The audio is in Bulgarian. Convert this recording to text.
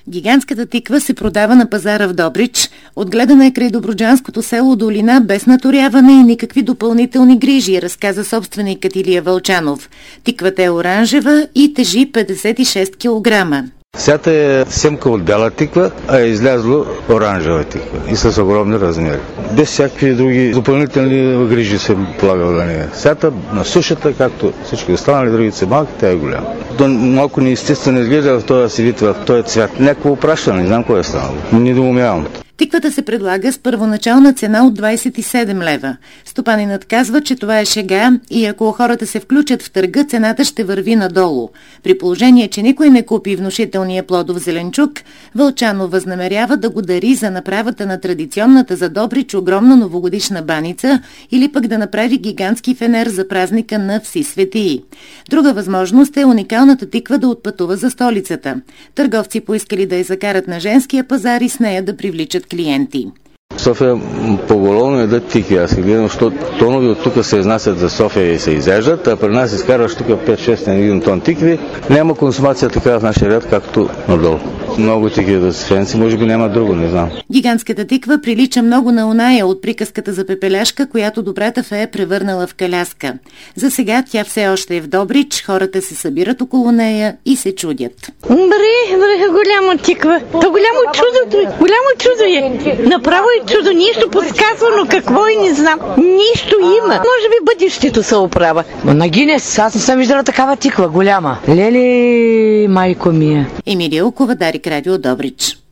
Гигантската тиква се продава на пазара в Добрич. Отгледана е край добруджанското село Долина без наторяване и никакви допълнителни грижи, разказа собственикът Илия Вълчанов. Тиквата е оранжева и тежи 56 кг. Сята е семка от бяла тиква, а е излязло оранжева тиква и с огромни размери. Без всякакви други допълнителни грижи се полага на нея. Сята на сушата, както всички останали, другите са малки, тя е голяма. Малко неестествено изглежда в този си вид, в този цвят. Някакво опрашване, не знам кое е станало. Не доумявам. Тиквата се предлага с първоначална цена от 27 лева. Стопанинът казва, че това е шега и ако хората се включат в търга, цената ще върви надолу. При положение, че никой не купи внушителния плодов зеленчук, Вълчанов възнамерява да го дари за направата на традиционната за Добрич огромна новогодишна баница или пък да направи гигантски фенер за празника на Вси светии. Друга възможност е уникалната тиква да отпътува за столицата. Търговци поискали да я закарат на женския пазар и с нея да привличат клиенти. София поголовно едат тикви. Аз гледам, защото тонови от тук се изнасят за София и се изяждат, а при нас изкарваш тук 5-6 на 1 тон тикви. Няма консумация така в нашия ряд, както надолу. Много тикви да са фенци, може би няма друго, не знам. Гигантската тиква прилича много на оная от приказката за пепеляшка, която добрата фея превърнала в каляска. За сега тя все още е в Добрич, хората се събират около нея и се чудят. Бре, голяма тиква. То голямо чудо е. Направо е чудо, нищо подсказвано, какво и не знам. Нищо има. Може би бъдещето се оправя. Но на Гинес, аз не съм виждала такава тиква, голяма. Леле, майко ми е. Емилия Окова, Дарик Радио, Добрич.